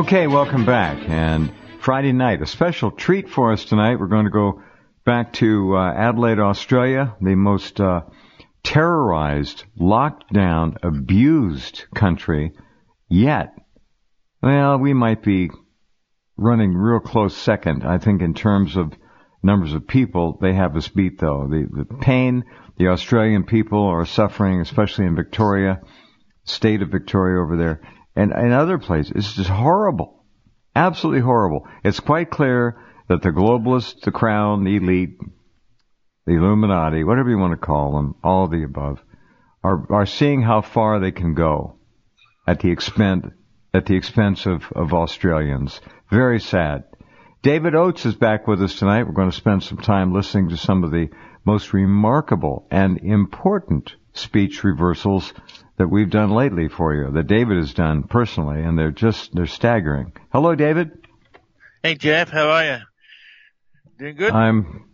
Okay, welcome back. And Friday night, a special treat for us tonight. We're going to go back to Adelaide, Australia, the most terrorized, locked down, abused country yet. Well, we might be running real close second, I think, in terms of numbers of people. They have us beat, though. The pain the Australian people are suffering, especially in Victoria, state of Victoria over there, and in other places, it's just horrible. Absolutely horrible. It's quite clear that the globalists, the crown, the elite, the Illuminati, whatever you want to call them, all of the above, are seeing how far they can go at the expense of Australians. Very sad. David Oates is back with us tonight. We're going to spend some time listening to some of the most remarkable and important speech reversals that we've done lately for you, that David has done personally, and they're staggering. Hello, David. Hey, Jeff. How are you? Doing good? I'm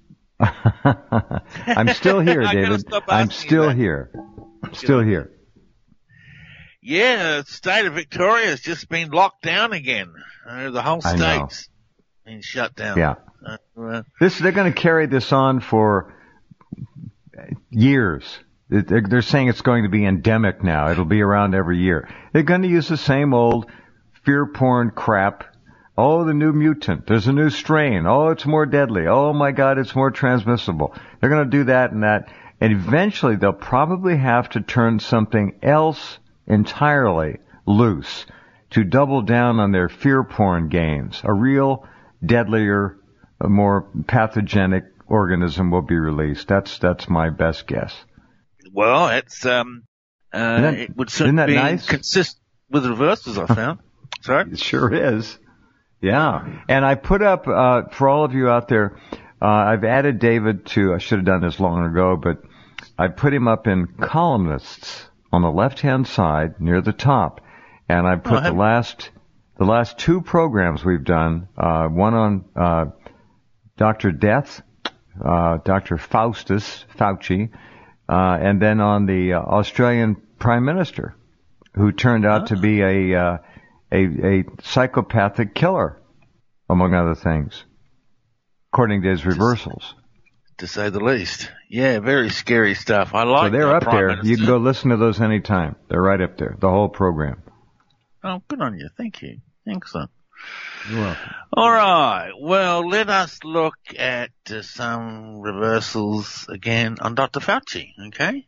still here, David. I'm still here. Still here. Yeah, the state of Victoria has just been locked down again. The whole state's been shut down. Yeah. They're going to carry this on for years. They're saying it's going to be endemic now. It'll be around every year. They're going to use the same old fear porn crap. Oh, the new mutant. There's a new strain. Oh, it's more deadly. Oh, my God, it's more transmissible. They're going to do that and that. And eventually they'll probably have to turn something else entirely loose to double down on their fear porn games. A real deadlier, a more pathogenic organism will be released. That's my best guess. Well, it would certainly be nice? Consistent with the reversals I found. Sorry? It sure is. Yeah. And I put up, for all of you out there, I've added David to, I should have done this long ago, but I put him up in columnists on the left-hand side near the top. And I put the last two programs we've done, one on Dr. Death, Dr. Fauci, and then on the Australian Prime Minister, who turned out to be a psychopathic killer, among other things, according to his reversals. To say the least. Yeah, very scary stuff. I like. So they're up there. Minister. You can go listen to those anytime. They're right up there, the whole program. Oh, good on you. Thank you. Excellent. You're welcome. All right. Well, let us look at some reversals again on Dr. Fauci. Okay.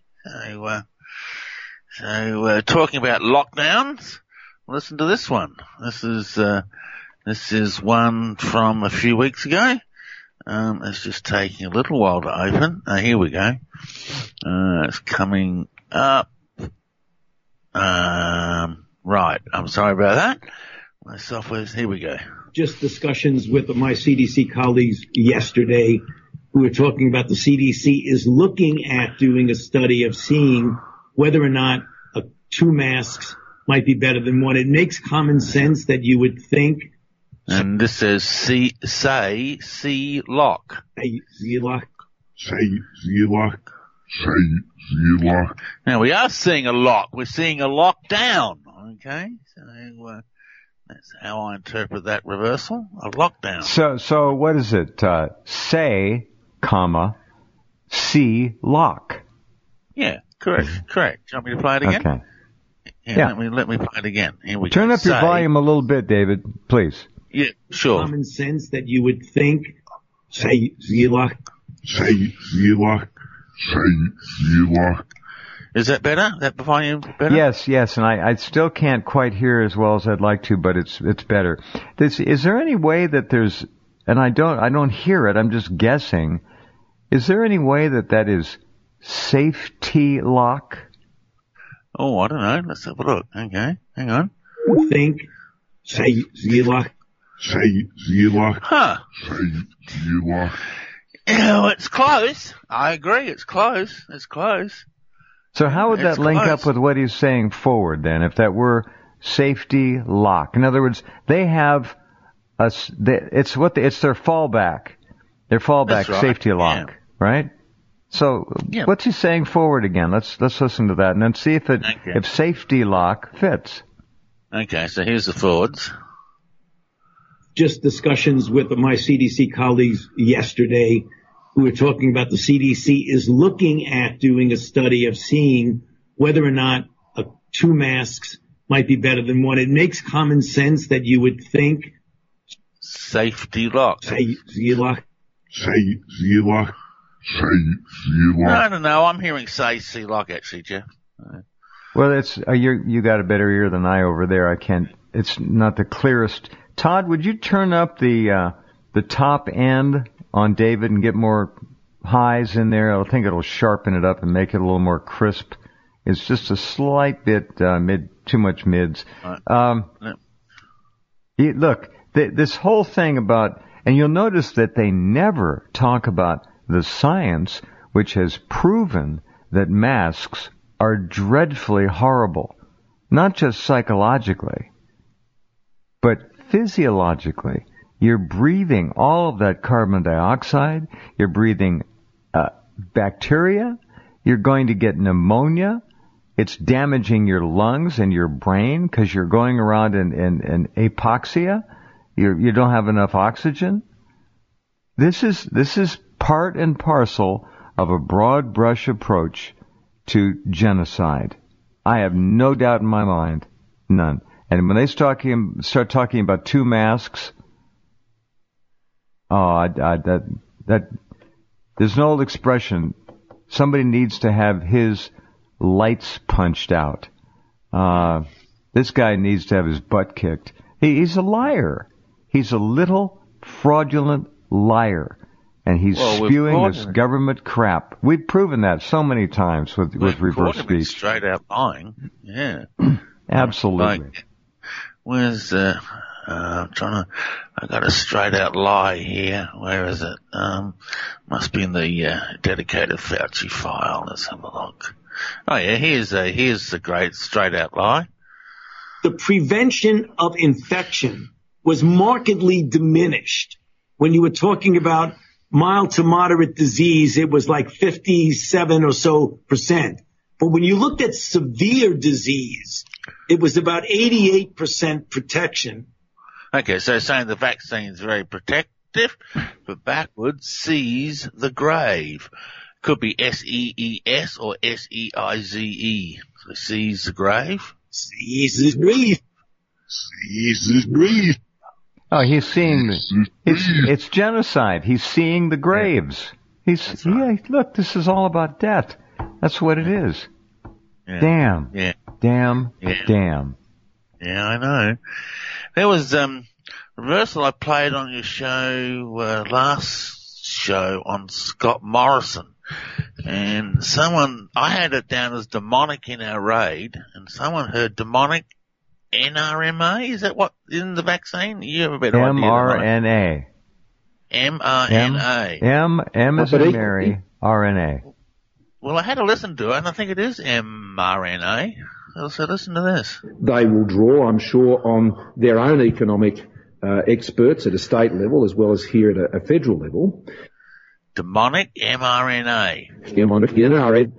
So talking about lockdowns. Listen to this one. This is one from a few weeks ago. It's just taking a little while to open. Here we go. It's coming up. Right. I'm sorry about that. My software's, here we go. Just discussions with my CDC colleagues yesterday who were talking about the CDC is looking at doing a study of seeing whether or not two masks might be better than one. It makes common sense that you would think. And this says C-lock. C-lock. C-lock. Now we are seeing a lock. We're seeing a lockdown. Okay. So, that's how I interpret that reversal. A lockdown. So what is it? Say, comma, C-lock. Yeah, correct. Do you want me to play it again? Okay. Yeah. Let me play it again. Here we Turn go. up your volume a little bit, David, please. Yeah, sure. Common sense that you would think. Say, C-lock. Is that better? That volume better? Yes, and I still can't quite hear as well as I'd like to, but it's better. Is there any way that there's, and I don't hear it, I'm just guessing, is there any way that is safety lock? Oh, I don't know. Let's have a look. Okay, hang on. Think, say, C-lock. Huh. C-lock. It's close. I agree. It's close. So how would that link up with what he's saying forward then, if that were safety lock? In other words, they have it's their fallback. Their fallback right. Safety lock, right? So what's he saying forward again? Let's listen to that and then see if safety lock fits. Okay, so here's the forwards. just discussions with my CDC colleagues yesterday who were talking about the CDC is looking at doing a study of seeing whether or not two masks might be better than one. It makes common sense that you would think safety lock. Safety lock. No. I'm hearing safety lock actually, Jeff. Well, it's you got a better ear than I over there. I can't. It's not the clearest. Todd, would you turn up the top end on David and get more highs in there? I think it'll sharpen it up and make it a little more crisp. It's just a slight bit too much mids. Look, this whole thing about, and you'll notice that they never talk about the science, which has proven that masks are dreadfully horrible, not just psychologically, but physiologically. You're breathing all of that carbon dioxide. You're breathing bacteria. You're going to get pneumonia. It's damaging your lungs and your brain because you're going around in hypoxia. You don't have enough oxygen. This is part and parcel of a broad brush approach to genocide. I have no doubt in my mind, none. And when they start talking about two masks, that there's an old expression. Somebody needs to have his lights punched out. This guy needs to have his butt kicked. He's a liar. He's a little fraudulent liar. And he's spewing this government crap. We've proven that so many times with reverse speech. Straight out lying. Yeah. Absolutely. I got a straight out lie here. Where is it? Must be in the dedicated Fauci file. Let's have a look. Oh yeah, here's the great straight out lie. The prevention of infection was markedly diminished. When you were talking about mild to moderate disease, it was like 57 or so %. But when you looked at severe disease, it was about 88% protection. Okay, so saying the vaccine is very protective, but backwards sees the grave. Could be SEES or SEIZE. So sees the grave. Sees the grave. Sees the grave. Oh, he's seeing. It's genocide. He's seeing the graves. Look, this is all about death. That's what it is. Yeah. Damn. Yeah. Damn. Yeah. Damn. Yeah, I know. There was reversal I played on your show last show on Scott Morrison, and I had it down as demonic in our raid, and someone heard demonic NRMA. Is that what in the vaccine? You have a better idea. mRNA. mRNA. M as in Mary. RNA. Well, I had to listen to it, and I think it is mRNA. So listen to this. They will draw, I'm sure, on their own economic experts at a state level as well as here at a federal level. Demonic mRNA. NRA.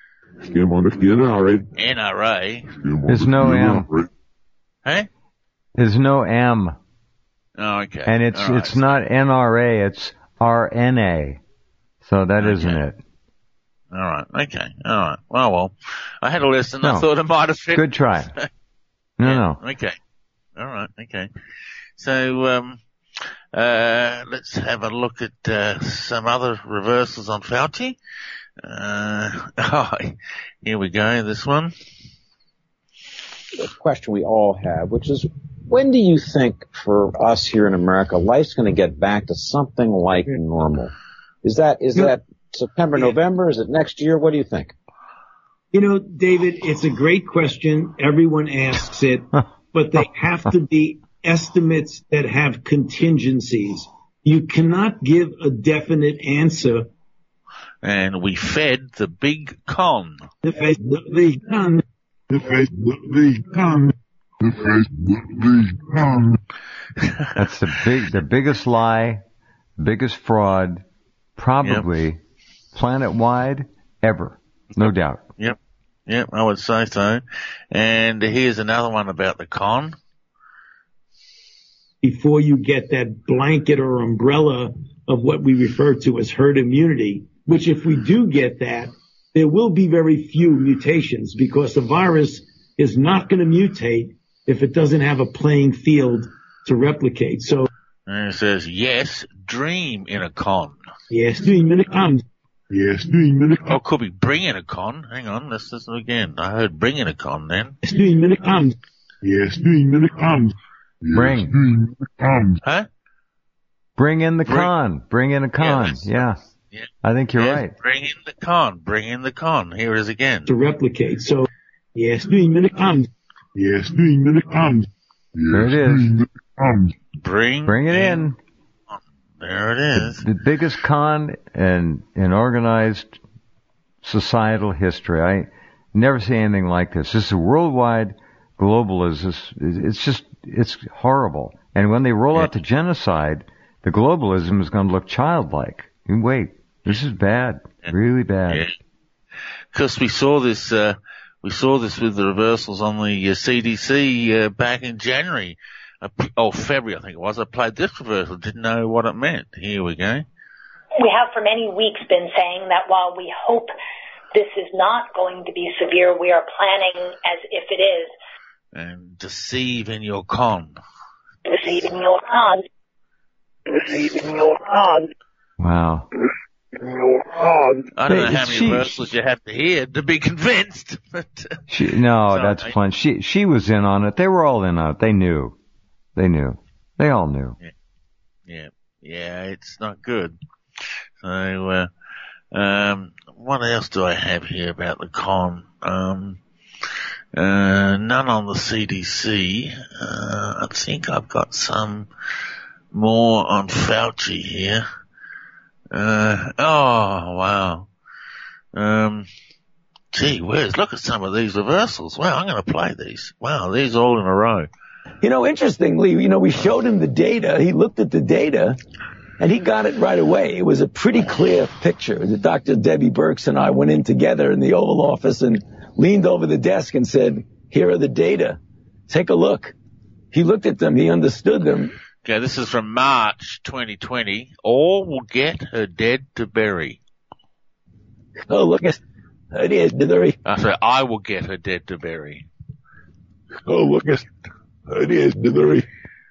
NRA. There's no M. Hey? There's no M. Oh, okay. And it's not NRA, it's RNA. So that isn't it. All right. Okay. All right. Well, I had to listen. No. I thought it might have fit. Good try. No. Okay. All right. Okay. So, let's have a look at, some other reversals on Fauci. Here we go. This one. A question we all have, which is, when do you think for us here in America, life's going to get back to something like normal? Is that September, November? Is it next year? What do you think? You know, David, it's a great question. Everyone asks it, but they have to be estimates that have contingencies. You cannot give a definite answer. And we fed the big con. That's the biggest lie, biggest fraud, probably planet-wide ever. No doubt. Yep, I would say so. And here's another one about the con. before you get that blanket or umbrella of what we refer to as herd immunity, which if we do get that, there will be very few mutations because the virus is not going to mutate if it doesn't have a playing field to replicate. So, and it says, yes, dream in a con. yes, dream in a con. Yes, dream in a con. Oh, could be bring in a con. Hang on, let's listen again. I heard bring in a con then. Yes, dream in a con. Yes, dream in a con. Bring. Yes, dream in a con. Huh? Bring in the con. Bring in a con. Yeah. Yeah. I think you're Yes, right. Bring in the con. Bring in the con. Here it is again. To replicate. So, yes, dream in a con. Yes, dream in a con. There it is. Dream in a con. Bring it in. There it is. The biggest con in organized societal history. I never see anything like this. This is worldwide globalism. It's horrible. And when they roll out the genocide, the globalism is going to look childlike. You wait. This is bad. Really bad. Because we saw this with the reversals on the CDC back in January. February, I think it was. I played this reversal, didn't know what it meant. Here we go. We have for many weeks been saying that while we hope this is not going to be severe, we are planning as if it is. And deceive in your con. Deceive in your con. Deceive in your con. Wow. I don't know how many reversals you have to hear to be convinced. But, that's fun. She was in on it. They were all in on it. They knew. They all knew. Yeah, it's not good. So, what else do I have here about the con? None on the CDC. I think I've got some more on Fauci here. Oh, wow. Gee whiz, look at some of these reversals. Wow, I'm going to play these. Wow, these all in a row. Interestingly, we showed him the data. He looked at the data and he got it right away. It was a pretty clear picture. Dr. Debbie Birx and I went in together in the Oval Office and leaned over the desk and said, here are the data. Take a look. He looked at them. He understood them. Okay, this is from March 2020. All will get her dead to bury. Oh, look at it is bury. I will get her dead to bury. Oh, look at it is bury.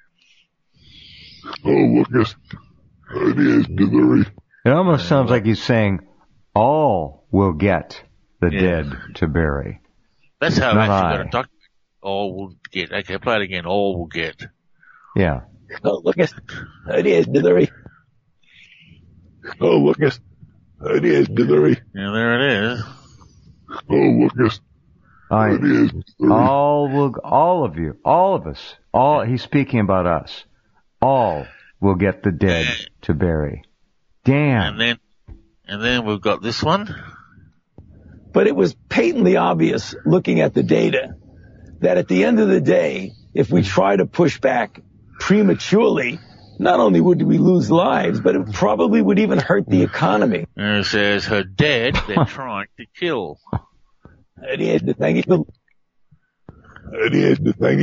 Oh, look at it is bury. It almost sounds like he's saying, all will get the dead to bury. That's how Not I actually I. got it. All will get. Okay, play it again. All will get. Yeah. Oh, look at it is bury. Oh, look at it is bury. Yeah, there it is. Oh, look at All right. it is bury. All of you, all of us, he's speaking about us. All will get the dead to bury. Damn. And then we've got this one. But it was patently obvious, looking at the data, that at the end of the day, if we try to push back prematurely, not only would we lose lives, but it probably would even hurt the economy. And it says her dead, they're trying to kill. It is the thing. It is the thing.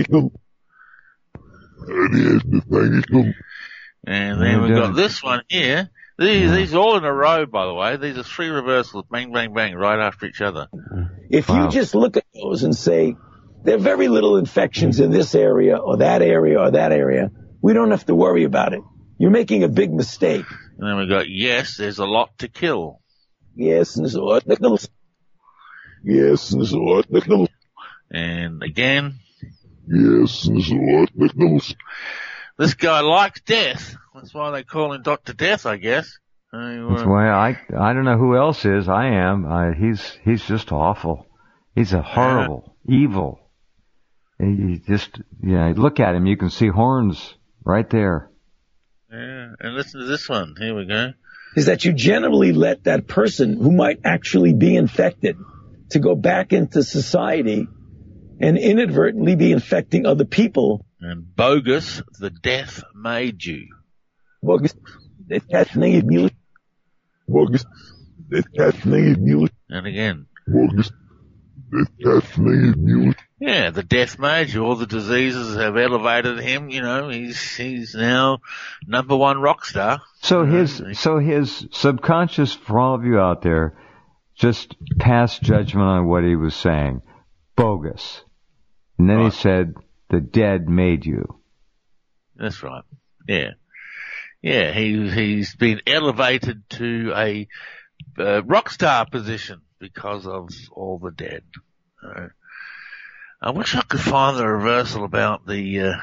It is the thing. And then we've got this one here. These are all in a row, by the way. These are 3 reversals, bang, bang, bang, right after each other. If you just look at those and say, there are very little infections in this area or that area or that area, we don't have to worry about it. You're making a big mistake. And then we've got, yes, there's a lot to kill. Yes, and so Nicholas. Yes, and so Nicholas. And again. Yes, and so Nicholas. This guy likes death. That's why they call him Dr. Death, I guess. That's why I don't know who else is. I am. He's just awful. He's a horrible, evil. He just, look at him. You can see horns right there. Yeah, and listen to this one. Here we go. Is that you generally let that person who might actually be infected to go back into society and inadvertently be infecting other people. And bogus, the death made you. Bogus, the death made you. Bogus, the death made you. And again. Bogus, the death made you. Yeah, the death major, all the diseases have elevated him. You know, he's now number one rock star. So his subconscious, for all of you out there, just passed judgment on what he was saying. Bogus. And then he said, the dead made you. That's right. Yeah. Yeah, he's been elevated to a rock star position because of all the dead. I wish I could find the reversal about the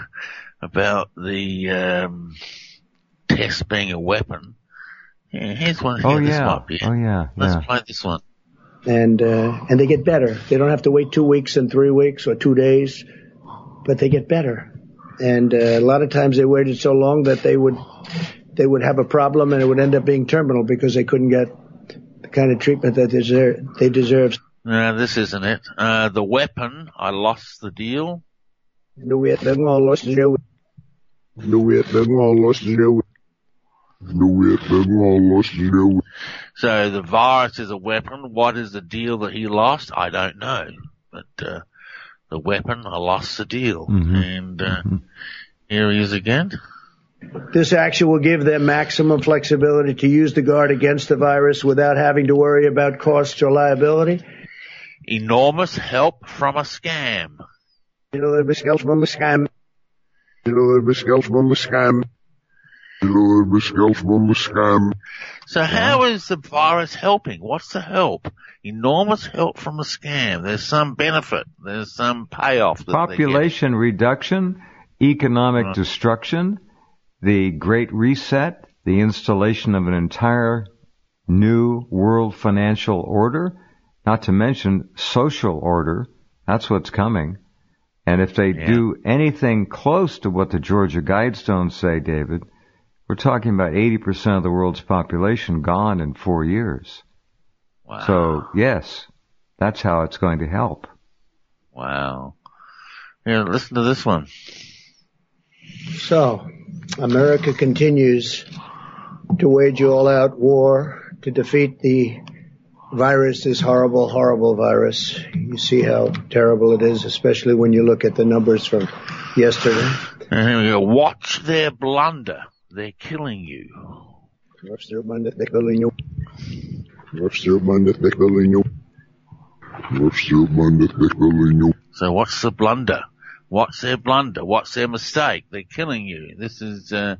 test being a weapon. Yeah, here's one here. This might be it. Oh yeah. Let's play this one. And they get better. They don't have to wait 2 weeks and 3 weeks or 2 days, but they get better. And a lot of times they waited so long that they would have a problem and it would end up being terminal because they couldn't get the kind of treatment that they deserve. No, this isn't it. The weapon, I lost the deal. The Vietnam War lost the deal. The Vietnam War lost the deal. The Vietnam War lost the deal. So the virus is a weapon. What is the deal that he lost? I don't know. But the weapon, I lost the deal. Mm-hmm. And here he is again. This action will give them maximum flexibility to use the guard against the virus without having to worry about costs or liability. Enormous help from a scam. You know, the scams from the scam. You know, the scams from the scam. You know, the scams from the scam. So how is the virus helping? What's the help? Enormous help from a scam. There's some benefit. There's some payoff. Population reduction, economic destruction, the Great Reset, the installation of an entire new world financial order, not to mention social order. That's what's coming. And if they do anything close to what the Georgia Guidestones say, David, we're talking about 80% of the world's population gone in 4 years. Wow. So, yes, that's how it's going to help. Wow. Yeah, listen to this one. So, America continues to wage all-out war to defeat the virus, this horrible, horrible virus. You see how terrible it is, especially when you look at the numbers from yesterday. And here we go. Watch their blunder. They're killing you. Watch their blunder. They're killing you. Watch their blunder. They're killing you. Watch their blunder. They're killing you. So what's the blunder? What's their blunder? What's their mistake? They're killing you. This is, I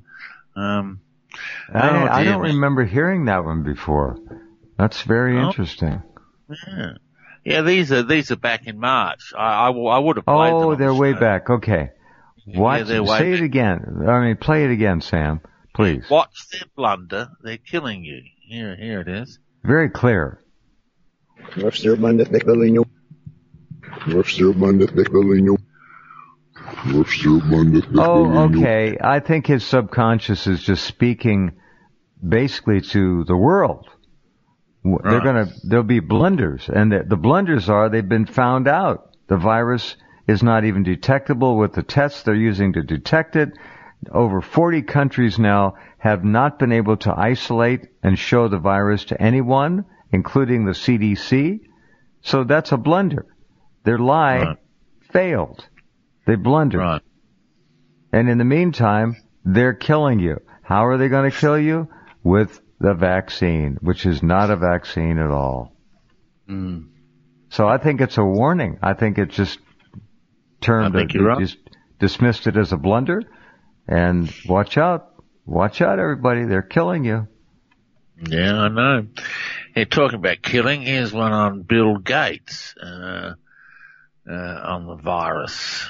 don't remember hearing that one before. That's very interesting. Yeah. Yeah, these are back in March. I would have played them. Oh, they're way back. Okay. Watch, say it again. I mean, play it again, Sam, please. Watch their blunder. They're killing you. Here it is. Very clear. Watch their blunder. They're killing you. Watch their blunder. They're killing you. Watch their blunder. Oh, okay. I think his subconscious is just speaking basically to the world. There'll be blunders, and the blunders are they've been found out. The virus is not even detectable with the tests they're using to detect it. Over 40 countries now have not been able to isolate and show the virus to anyone, including the CDC. So that's a blunder. Their lie failed. They blundered. Right. And in the meantime, they're killing you. How are they going to kill you? With the vaccine, which is not a vaccine at all. Mm. So I think it's a warning. I think it just just dismissed it as a blunder. And watch out, everybody. They're killing you. Yeah, I know. Hey, talking about killing, here's one on Bill Gates, on the virus.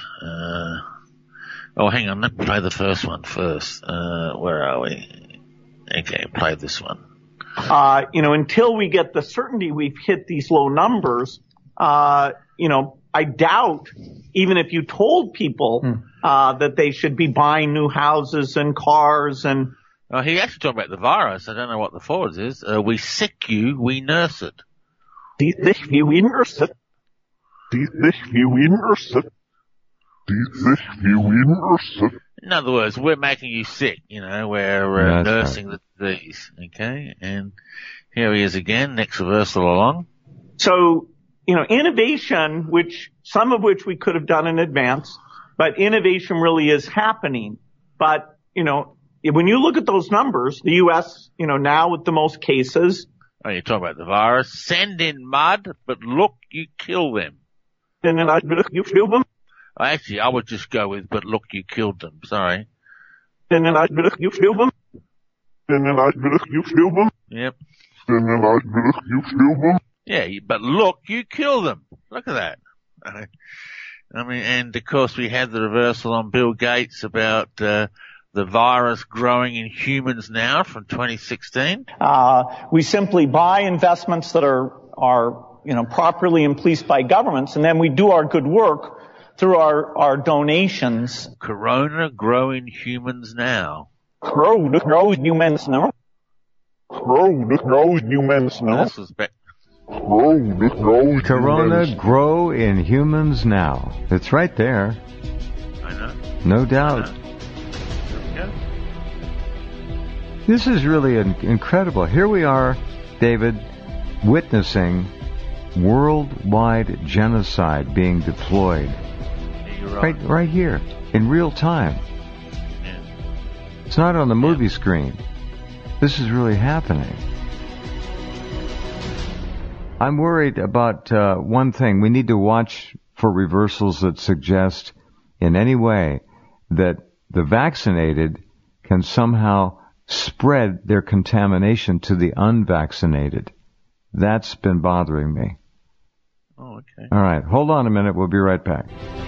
Hang on, let me play the first one first. Where are we? Okay, play this one. Until we get the certainty we've hit these low numbers, I doubt even if you told people that they should be buying new houses and cars and. He actually talked about the virus. I don't know what the forwards is. We sick you, we nurse it. We nurse it. In other words, we're making you sick, we're nursing the disease, okay? And here he is again, next reversal along. So, innovation, which some of which we could have done in advance, but innovation really is happening. But, when you look at those numbers, the U.S., now with the most cases. Oh, you're talking about the virus. Send in mud, but look, you kill them. And then you kill them? Actually, I would just go with, but look, you killed them. Sorry. And then you kill them? And then you kill them? Yep. And then you kill them? Yeah, but look, you kill them. Look at that. And of course we had the reversal on Bill Gates about the virus growing in humans now from 2016. We simply buy investments that are properly and policed by governments, and then we do our good work through our donations. Corona grow in humans now. Grow humans now. This was back. Corona grow in humans now. It's right there. I know. No doubt. This is really incredible. Here we are, David, witnessing worldwide genocide being deployed. Yeah, right here, in real time. Yeah. It's not on the movie screen. This is really happening. I'm worried about one thing. We need to watch for reversals that suggest in any way that the vaccinated can somehow spread their contamination to the unvaccinated. That's been bothering me. Oh, okay. All right. Hold on a minute. We'll be right back.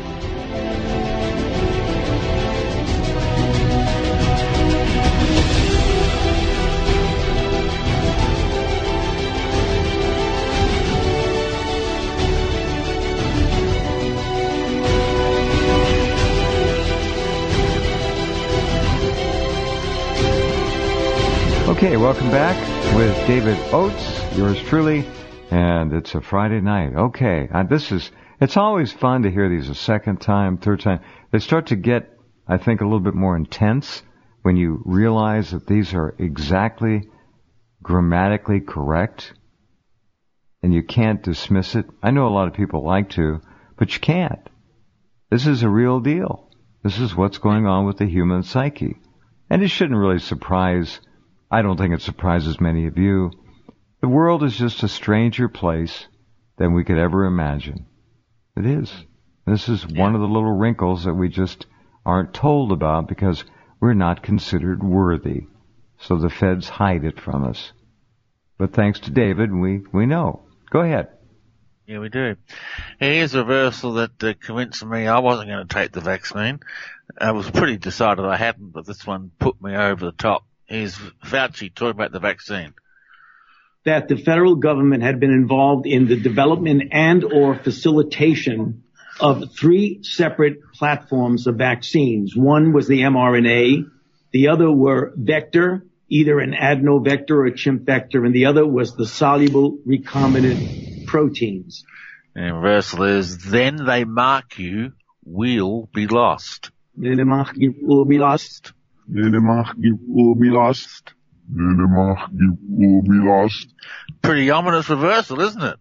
Okay, welcome back with David Oates, yours truly, and it's a Friday night. Okay, it's always fun to hear these a second time, third time. They start to get, I think, a little bit more intense when you realize that these are exactly grammatically correct, and you can't dismiss it. I know a lot of people like to, but you can't. This is a real deal. This is what's going on with the human psyche. And it shouldn't really surprise, I don't think it surprises many of you. The world is just a stranger place than we could ever imagine. It is. This is one of the little wrinkles that we just aren't told about because we're not considered worthy. So the feds hide it from us. But thanks to David, we know. Go ahead. Yeah, we do. Here's a reversal that convinced me I wasn't going to take the vaccine. I was pretty decided I hadn't, but this one put me over the top. Here's Fauci talking about the vaccine. That the federal government had been involved in the development and or facilitation of 3 separate platforms of vaccines. One was the mRNA. The other were vector, either an adenovector or a chimp vector, and the other was the soluble recombinant proteins. And reversal is, then they mark you will be lost. Then they mark you will be lost. Then they mark you will be lost. Then they mark you will be lost. Pretty ominous reversal, isn't it?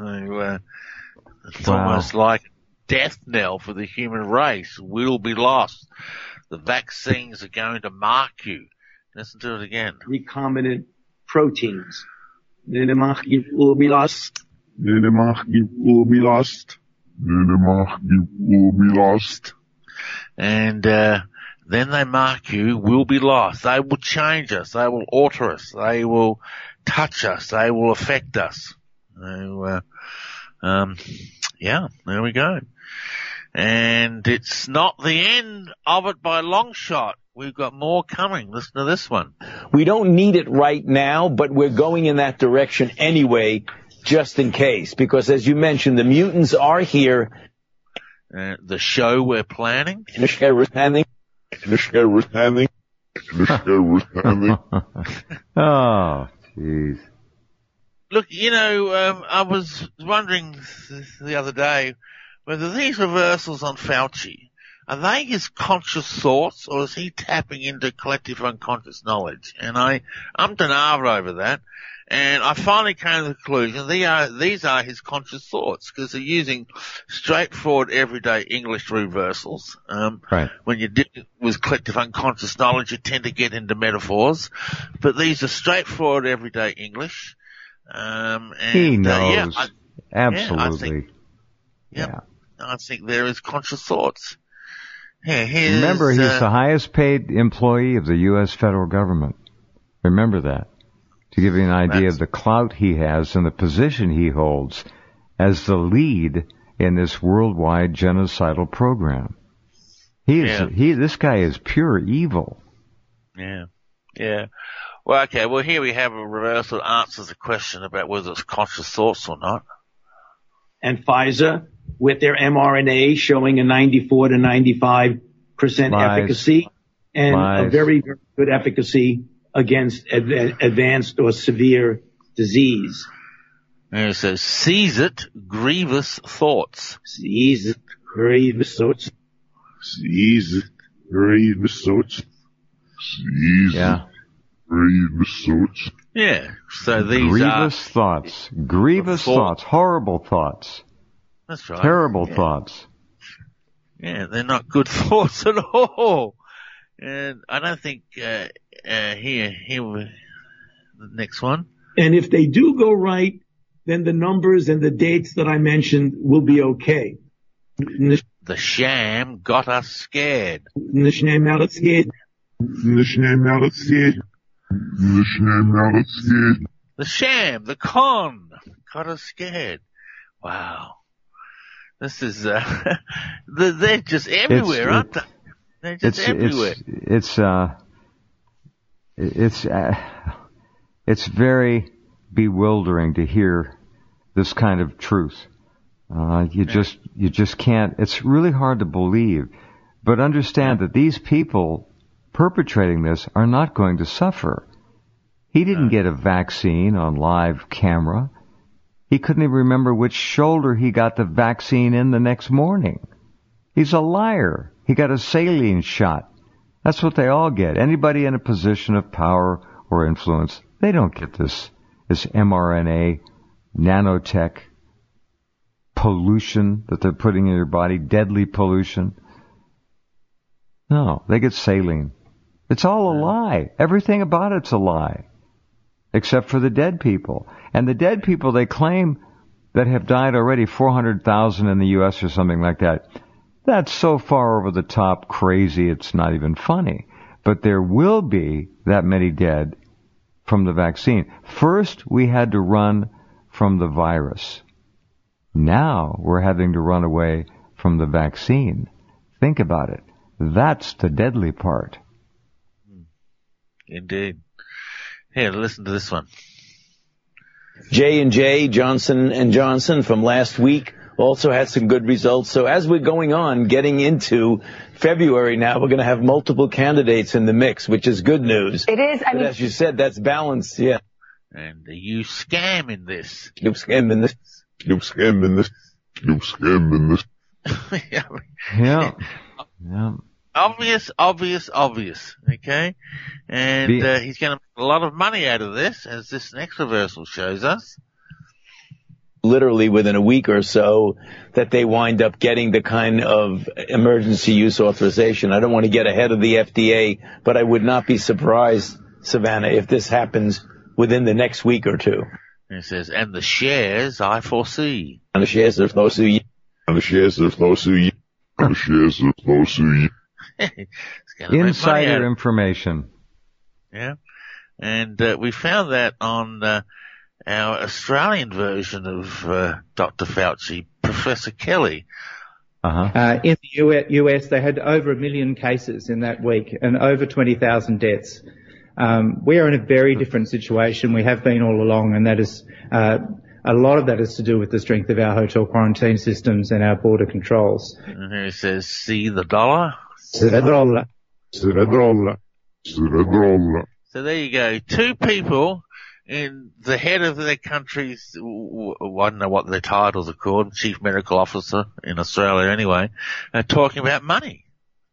It's almost like death knell for the human race. Will be lost. The vaccines are going to mark you. Listen to it again. Recombinant proteins. Then they mark you will be lost. Then they mark you will be lost. Then they mark you will be lost. And then they mark you will be lost. They will change us. They will alter us. They will touch us. They will affect us. So, yeah, there we go. And it's not the end of it by a long shot. We've got more coming. Listen to this one. We don't need it right now, but we're going in that direction anyway, just in case. Because as you mentioned, the mutants are here. The show we're planning. The show we're planning. The show we're planning. The show we're planning. Oh, jeez. Look, I was wondering the other day whether these reversals on Fauci are they his conscious thoughts, or is he tapping into collective unconscious knowledge? And I'm denied over that. And I finally came to the conclusion these are his conscious thoughts, because they're using straightforward everyday English reversals. Right. When you deal with collective unconscious knowledge, you tend to get into metaphors, but these are straightforward everyday English. And, he knows. Absolutely. I think they're his conscious thoughts. Remember, he's the highest paid employee of the U.S. federal government. Remember that. To give you an idea of the clout he has and the position he holds as the lead in this worldwide genocidal program. This guy is pure evil. Yeah. Well, okay. Well, here we have a reversal that answers the question about whether it's conscious thoughts or not. And Pfizer, with their mRNA showing a 94 to 95% efficacy and a very, very good efficacy against advanced or severe disease. And it says, seize it, grievous thoughts. Seize it, grievous thoughts. Seize it, grievous thoughts. Seize it, grievous thoughts. Yeah, so these grievous thoughts. Grievous thoughts. Horrible thoughts. That's right. Terrible thoughts. Yeah, they're not good thoughts at all. And I don't think, here, the next one. And if they do go right, then the numbers and the dates that I mentioned will be okay. The sham got us scared. The sham got us scared. The sham got us scared. The sham got us scared. The sham, the con, got us scared. Wow. This is, they're just everywhere, aren't they? They're just everywhere. It's very bewildering to hear this kind of truth. You just can't, it's really hard to believe. But understand that these people perpetrating this are not going to suffer. He didn't get a vaccine on live camera. He couldn't even remember which shoulder he got the vaccine in the next morning. He's a liar. He got a saline shot. That's what they all get. Anybody in a position of power or influence, they don't get this mRNA, nanotech pollution that they're putting in your body, deadly pollution. No, they get saline. It's all a lie. Everything about it's a lie. Except for the dead people. And the dead people they claim that have died already, 400,000 in the U.S. or something like that. That's so far over the top crazy it's not even funny. But there will be that many dead from the vaccine. First, we had to run from the virus. Now we're having to run away from the vaccine. Think about it. That's the deadly part. Indeed. Here, listen to this one. J&J, Johnson & Johnson from last week also had some good results. So as we're getting into February now, we're going to have multiple candidates in the mix, which is good news. It is. But as you said, that's balanced, yeah. And you scamming this. You scamming this. You scamming this. You scamming this. Yeah. Obvious, okay? And he's going to make a lot of money out of this, as this next reversal shows us. Literally within a week or so that they wind up getting the kind of emergency use authorization. I don't want to get ahead of the FDA, but I would not be surprised, Savannah, if this happens within the next week or two. And it says, and the shares I foresee. And the shares are foresee. And the shares are foresee. And the shares are foresee. Insider information. Yeah. And we found that on our Australian version of Dr. Fauci, Professor Kelly. In the US, they had over 1 million cases in that week and over 20,000 deaths. We are in a very different situation. We have been all along, and that is a lot of that is to do with the strength of our hotel quarantine systems and our border controls. And here it says, see the dollar? See the dollar. See the dollar. See the dollar. So there you go. Two people in the head of their countries, I don't know what their titles are called, Chief Medical Officer in Australia anyway, are talking about money.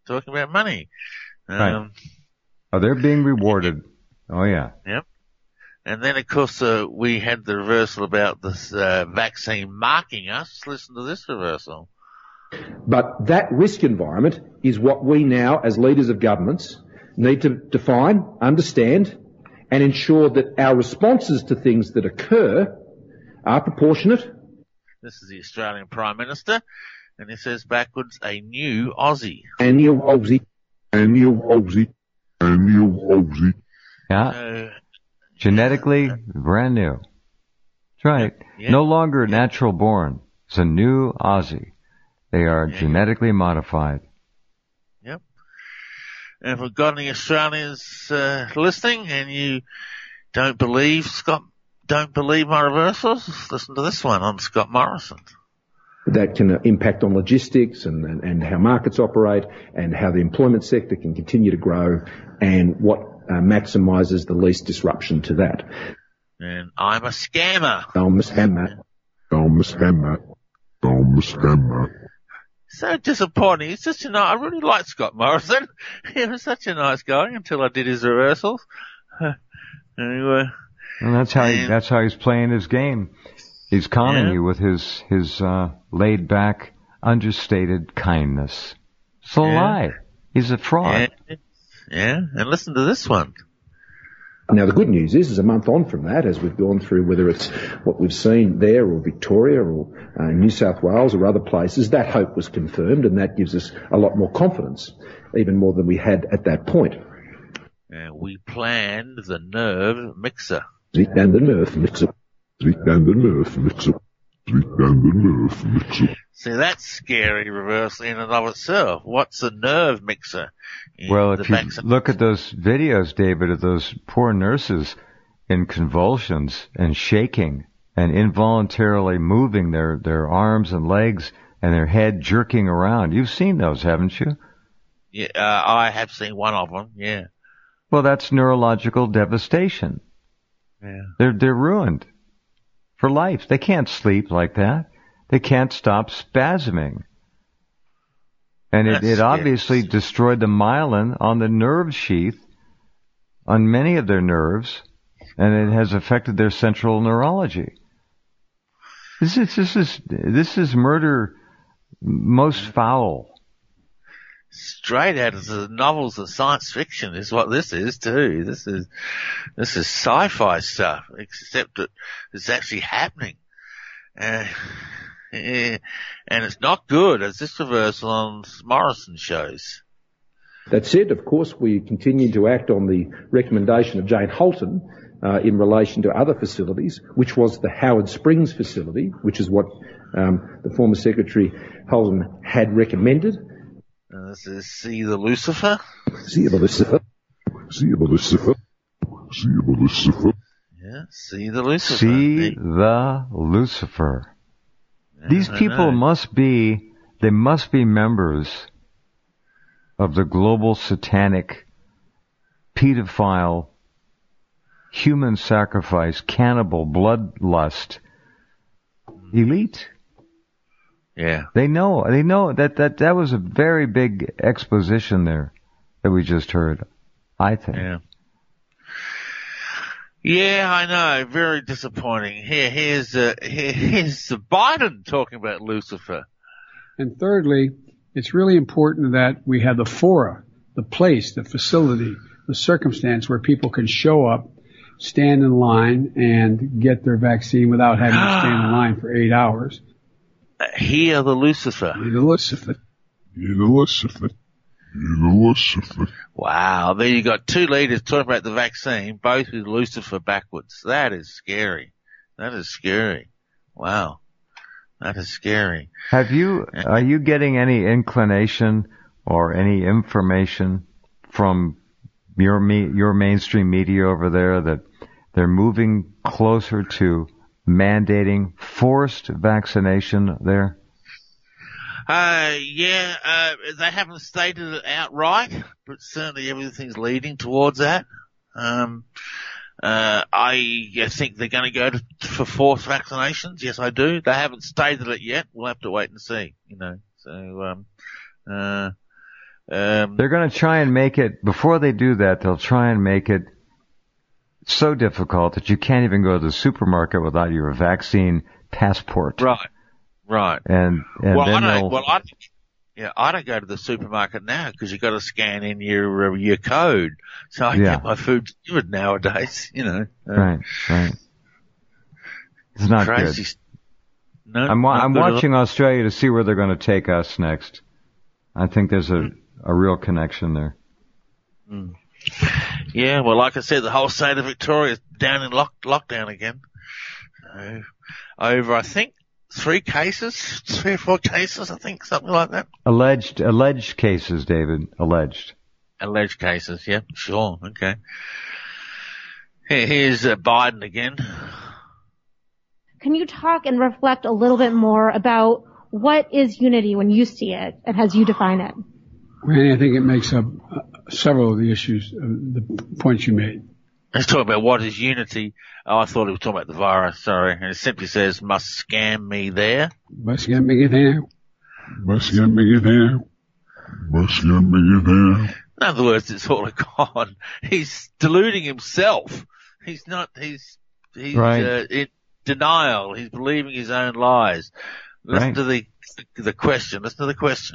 talking about money. Right. Oh, they're being rewarded. Oh, yeah. Yep. And then, of course, we had the reversal about this vaccine marking us. Listen to this reversal. But that risk environment is what we now, as leaders of governments, need to define, understand, and ensure that our responses to things that occur are proportionate. This is the Australian Prime Minister, and he says backwards, a new Aussie. A new Aussie. A new Aussie. A new Aussie. Yeah. Genetically brand new. That's right. Yeah. No longer natural born. It's a new Aussie. They are genetically modified. Yep. And if we've got any Australians listening and you don't believe my reversals, listen to this one on Scott Morrison. That can impact on logistics and how markets operate and how the employment sector can continue to grow and what maximises the least disruption to that. And I'm a scammer. I'm a scammer. I'm a scammer. I'm a scammer. So disappointing. It's just, I really like Scott Morrison. He was such a nice guy until I did his reversals. Anyway. And that's how he's playing his game. He's conning you with his laid back, understated kindness. It's a lie. He's a fraud. Yeah. And listen to this one. Now, the good news is a month on from that, as we've gone through, whether it's what we've seen there or Victoria or New South Wales or other places, that hope was confirmed, and that gives us a lot more confidence, even more than we had at that point. We planned the nerve mixer. And the nerve mixer. And the nerve mixer. And the nerve mixer. See, that's scary reversal in and of itself. What's a nerve mixer? Well, if you look at those videos, David, of those poor nurses in convulsions and shaking and involuntarily moving their arms and legs and their head jerking around. You've seen those, haven't you? Yeah, I have seen one of them, yeah. Well, that's neurological devastation. Yeah. They're ruined for life. They can't sleep like that. They can't stop spasming. And it obviously destroyed the myelin on the nerve sheath, on many of their nerves, and it has affected their central neurology. This is murder most foul. Straight out of the novels of science fiction is what this is too. This is sci-fi stuff, except that it's actually happening. And it's not good, as this reversal on Morrison shows. That said, of course, we continue to act on the recommendation of Jane Holton in relation to other facilities, which was the Howard Springs facility, which is what the former Secretary Holton had recommended. This is See the Lucifer. See the Lucifer. See the Lucifer. See the Lucifer. Yeah, See the Lucifer. See the Lucifer. These people must be members of the global satanic, pedophile, human sacrifice, cannibal, bloodlust elite. Yeah. They know that was a very big exposition there that we just heard, I think. Yeah. Yeah, I know. Very disappointing. Here's Biden talking about Lucifer. And thirdly, it's really important that we have the fora, the place, the facility, the circumstance where people can show up, stand in line, and get their vaccine without having to stand in line for 8 hours. Hear the Lucifer. Hear the Lucifer. Hear the Lucifer. Hear the Lucifer. Wow, there you got two leaders talking about the vaccine, both with Lucifer backwards. That is scary. That is scary. Wow. That is scary. Are you getting any inclination or any information from your mainstream media over there that they're moving closer to mandating forced vaccination there? They haven't stated it outright, but certainly everything's leading towards that. I think they're going to go for forced vaccinations. Yes, I do. They haven't stated it yet. We'll have to wait and see, So, They're going to try and make it, before they do that, they'll try and make it so difficult that you can't even go to the supermarket without your vaccine passport. Right. And well, then I don't go to the supermarket now because you've got to scan in your code. So I get my food delivered nowadays, Right. It's not crazy. good. No, I'm not good watching Australia to see where they're going to take us next. I think there's a real connection there. Mm. Yeah, well, like I said, the whole state of Victoria is down in lockdown again. Over, I think, 3 or 4 cases, I think, something like that. Alleged cases, David. Alleged cases, yeah, sure, okay. Here's Biden again. Can you talk and reflect a little bit more about what is unity when you see it and as you define it? Randy, I think it makes up several of the issues, the points you made. Let's talk about what is unity. Oh, I thought he was talking about the virus, sorry. And it simply says, must scam me there. Must scam me there. Must scam me there. Must scam me there. In other words, it's all a con. He's deluding himself. He's right. In denial. He's believing his own lies. Listen to the question. Listen to the question.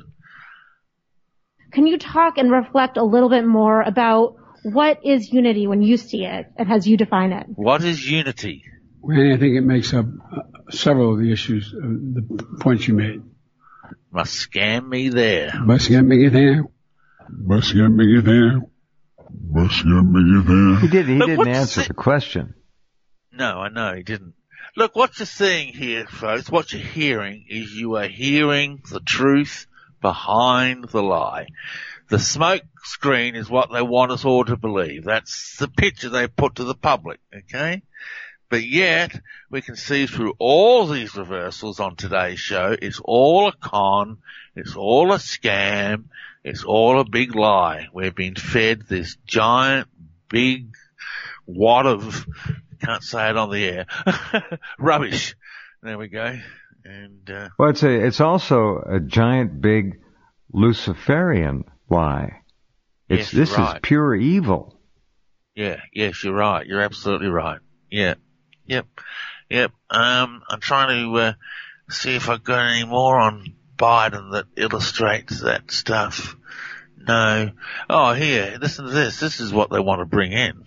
Can you talk and reflect a little bit more about what is unity when you see it and as you define it? What is unity? Randy, I think it makes up several of the issues, the points you made. Must scam me there. Must scam me there. Must scam me there. Must scam me there. He didn't answer the question. No, I know he didn't. Look, what you're seeing here, folks, what you're hearing is you are hearing the truth behind the lie. The smoke screen is what they want us all to believe. That's the picture they put to the public, okay? But yet, we can see through all these reversals on today's show, it's all a con, it's all a scam, it's all a big lie. We're being fed this giant, big wad of, can't say it on the air, rubbish. There we go. And well, it's also a giant, big Luciferian lie. This is pure evil. Yeah, yes, you're right. You're absolutely right. Yeah. Yep. I'm trying to see if I've got any more on Biden that illustrates that stuff. No. Oh, here, listen to this. This is what they want to bring in.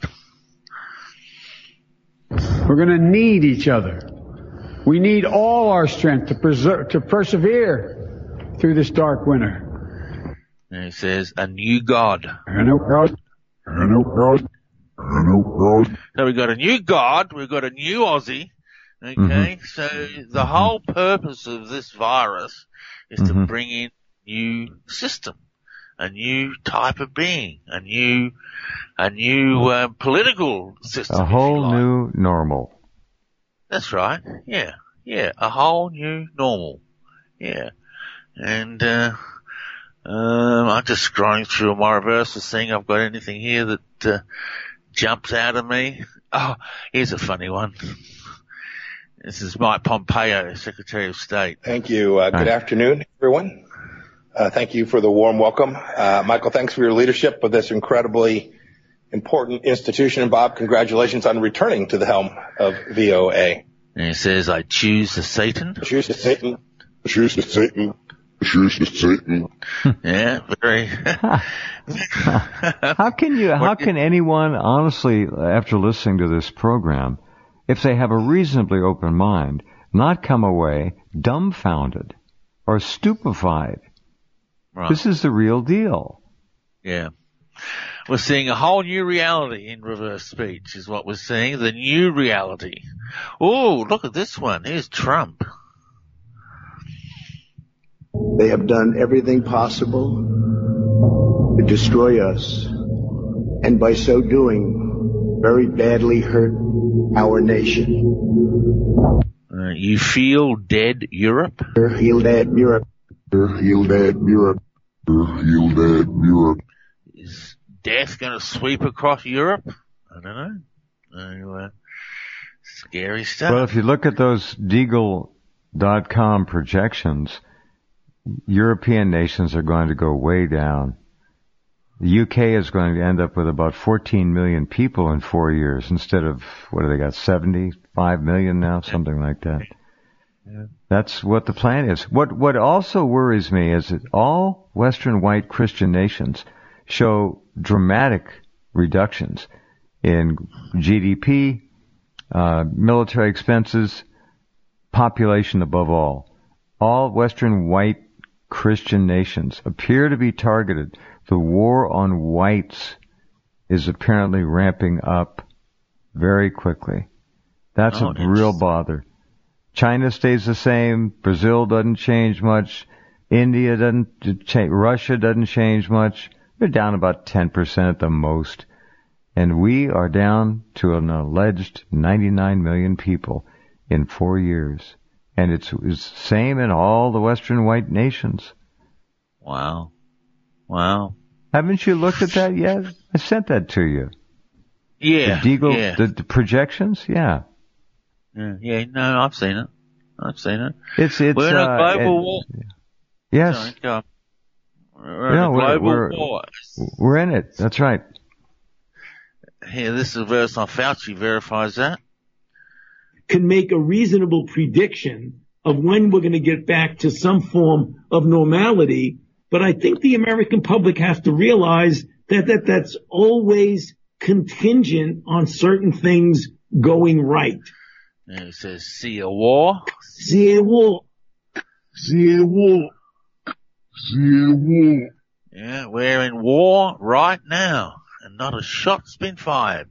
We're going to need each other. We need all our strength to persevere through this dark winter. And he says, a new God. So we've got a new God, we've got a new Aussie, okay? Mm-hmm. So the whole purpose of this virus is to bring in a new system, a new type of being, a new political system. A whole new normal. That's right, yeah, a whole new normal, yeah. And, I'm just scrolling through my reversal, seeing I've got anything here that, jumps out of me. Oh, here's a funny one. This is Mike Pompeo, Secretary of State. Thank you. Good afternoon, everyone. Thank you for the warm welcome. Michael, thanks for your leadership of this incredibly important institution. And Bob, congratulations on returning to the helm of VOA. And he says, I choose the Satan. Choose the Satan. Choose the Satan. Choose the Satan. Yeah, very. How can anyone, honestly, after listening to this program, if they have a reasonably open mind, not come away dumbfounded or stupefied? Right. This is the real deal. Yeah. We're seeing a whole new reality in reverse speech is what we're seeing, the new reality. Oh, look at this one. Here's Trump. They have done everything possible to destroy us, and by so doing, very badly hurt our nation. You feel dead, Europe? Feel dead, Europe. Feel dead, Europe. Feel dead, Europe. Is death going to sweep across Europe? I don't know. Scary stuff. Well, if you look at those Deagle.com projections, European nations are going to go way down. The UK is going to end up with about 14 million people in 4 years instead of, what do they got, 75 million now, something like that. Yeah. That's what the plan is. What also worries me is that all Western white Christian nations show dramatic reductions in GDP, military expenses, population above all. All Western white Christian nations appear to be targeted. The war on whites is apparently ramping up very quickly. That's a real bother. China stays the same. Brazil doesn't change much. India doesn't change. Russia doesn't change much. They're down about 10% at the most. And we are down to an alleged 99 million people in 4 years. And it's the same in all the Western white nations. Wow. Wow. Haven't you looked at that yet? I sent that to you. Yeah. The Deagle, the projections? Yeah. Yeah, no, I've seen it. It's we're in a global war. Yes. Sorry, we're in a global war. We're in it. That's right. Here, this is a verse on Fauci verifies that. Can make a reasonable prediction of when we're going to get back to some form of normality. But I think the American public has to realize that's always contingent on certain things going right. And it says, see a war. See a war. See a war. See a war. Yeah, we're in war right now, and not a shot's been fired.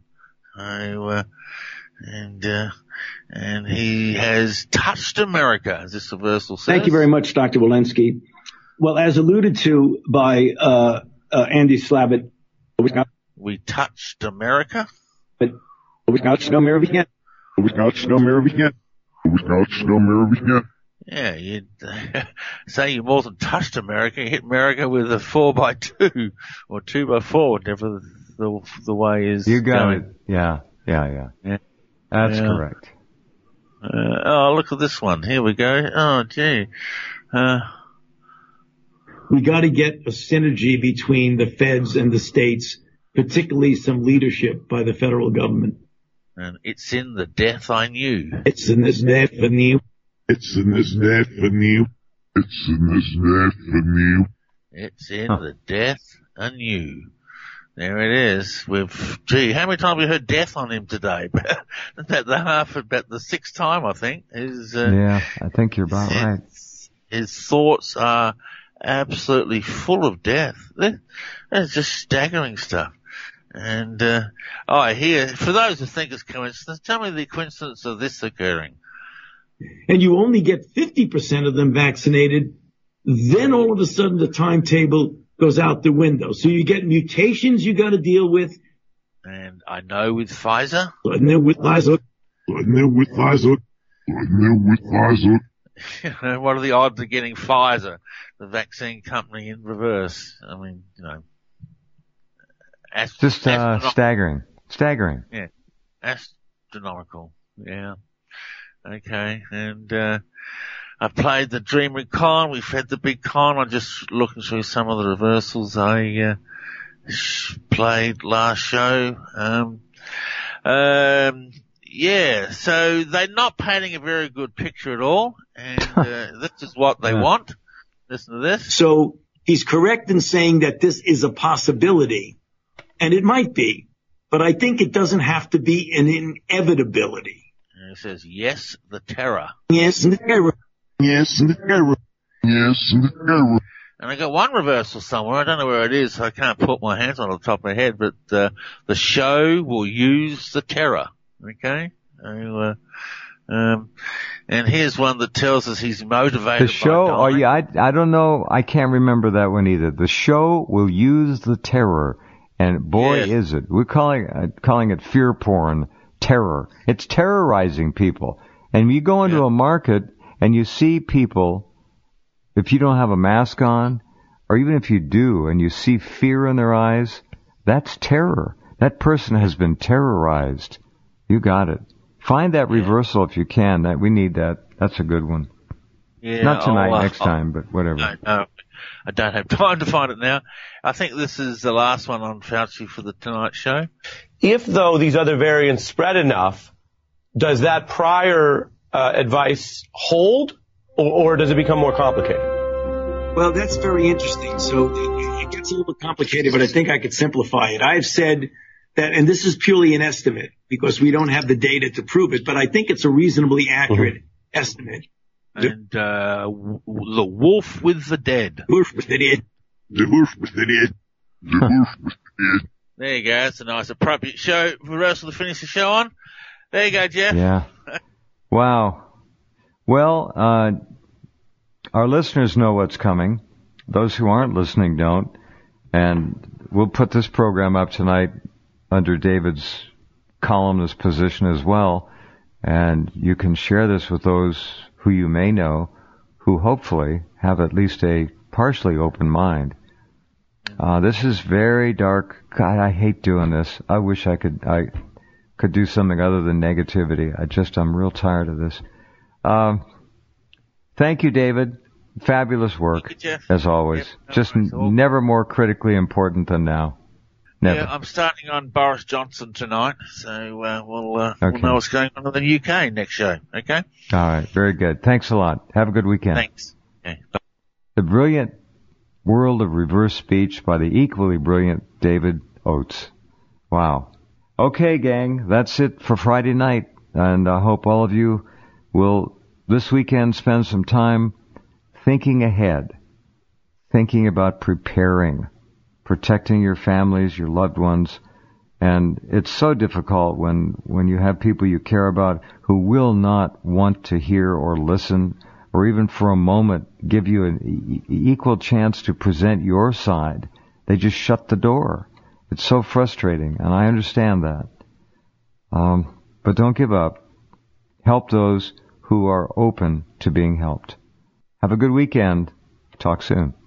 And he has touched America, as this verse will say. Thank you very much, Dr. Walensky. Well, as alluded to by Andy Slavitt, we touched America. But we touched America. We touched America. We touched America. Yeah, you say you more than touched America. You hit America with a 4x2 or 2x4, whatever the way is. You got going. it. Yeah. That's correct. Oh, look at this one. Here we go. Oh, gee. We got to get a synergy between the feds and the states, particularly some leadership by the federal government. And it's in the death I knew. It's in this death I knew. It's in this death I knew. It's in this death I knew. It's in the death I knew. There it is. Gee, how many times have we heard death on him today? About the sixth time, I think. Yeah, I think you're about right. His thoughts are absolutely full of death. It's just staggering stuff. And, here, for those who think it's coincidence, tell me the coincidence of this occurring. And you only get 50% of them vaccinated, then all of a sudden the timetable goes out the window. So you get mutations you got to deal with. And I know with Pfizer. And then with Pfizer. What are the odds of getting Pfizer, the vaccine company, in reverse? I mean, just staggering. Yeah, astronomical. Yeah. Okay, and I played the Dream Recon. We've had the big con. I'm just looking through some of the reversals I played last show. Yeah, so they're not painting a very good picture at all, and this is what they want. Listen to this. So he's correct in saying that this is a possibility, and it might be, but I think it doesn't have to be an inevitability. And it says, yes, the terror. Yes, the terror. Yes, the terror. Yes, the terror. And I got one reversal somewhere. I don't know where it is. So I can't put my hands on the top of my head, but the show will use the terror. Okay? And here's one that tells us he's motivated the show, by dying. I don't know. I can't remember that one either. The show will use the terror. And boy, is it. We're calling it fear porn. Terror. It's terrorizing people. And you go into a market and you see people, if you don't have a mask on, or even if you do, and you see fear in their eyes, that's terror. That person has been terrorized. You got it. Find that reversal if you can. We need that. That's a good one. Yeah, not tonight, next time, but whatever. No. I don't have time to find it now. I think this is the last one on Fauci for the Tonight Show. If, though, these other variants spread enough, does that prior advice hold, or does it become more complicated? Well, that's very interesting. So it gets a little bit complicated, but I think I could simplify it. I've said that, and this is purely an estimate because we don't have the data to prove it, but I think it's a reasonably accurate estimate. And the wolf with the dead. Wolf with the dead. The wolf with the dead. The wolf with the dead. There you go. That's a nice, appropriate show for Russell to finish the show on. There you go, Jeff. Yeah. Wow. Well, our listeners know what's coming. Those who aren't listening don't. And we'll put this program up tonight under David's columnist position as well. And you can share this with those who you may know who hopefully have at least a partially open mind. This is very dark. God, I hate doing this. I wish I could do something other than negativity. I'm real tired of this. Thank you, David. Fabulous work, as always. Never more critically important than now. Never. Yeah, I'm starting on Boris Johnson tonight, so we'll know what's going on in the UK next show. Okay. All right. Very good. Thanks a lot. Have a good weekend. Thanks. Okay. The Brilliant World of Reverse Speech by the equally brilliant David Oates. Wow. Okay, gang. That's it for Friday night, and I hope all of you will this weekend spend some time thinking ahead, thinking about preparing, protecting your families, your loved ones. And it's so difficult when you have people you care about who will not want to hear or listen or even for a moment give you an equal chance to present your side. They just shut the door. It's so frustrating, and I understand that. But don't give up. Help those who are open to being helped. Have a good weekend. Talk soon.